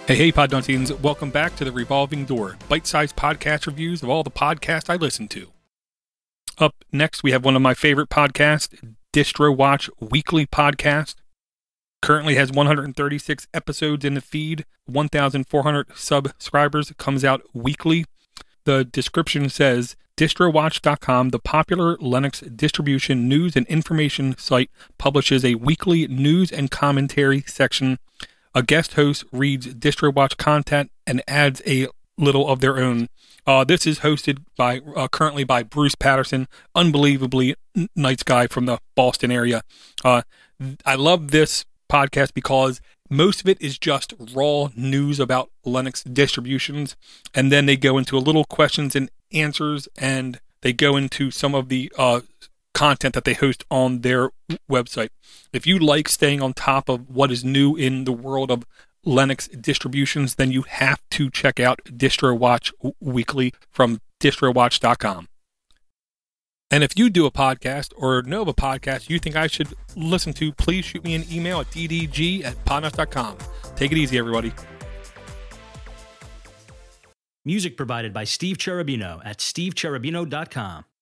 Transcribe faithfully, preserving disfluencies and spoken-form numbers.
Hey, hey, Podnuttians. Welcome back to the Revolving Door, bite-sized podcast reviews of all the podcasts I listen to. Up next, we have one of my favorite podcasts, Distro Watch Weekly Podcast. Currently has one hundred thirty-six episodes in the feed, one thousand four hundred subscribers, comes out weekly. The description says, distro watch dot com, the popular Linux distribution news and information site, publishes a weekly news and commentary section. A guest host reads DistroWatch content and adds a little of their own. Uh, this is hosted by uh, currently by Bruce Patterson, unbelievably n- nice guy from the Boston area. Uh, I love this podcast because most of it is just raw news about Linux distributions, and then they go into a little questions and answers, and they go into some of the uh, content that they host on their website. If you like staying on top of what is new in the world of Linux distributions, then you have to check out DistroWatch Weekly from distro watch dot com. And if you do a podcast or know of a podcast you think I should listen to, please shoot me an email at d d g at podnuts dot com. Take it easy, everybody. Music provided by Steve Cherubino at steve cherubino dot com.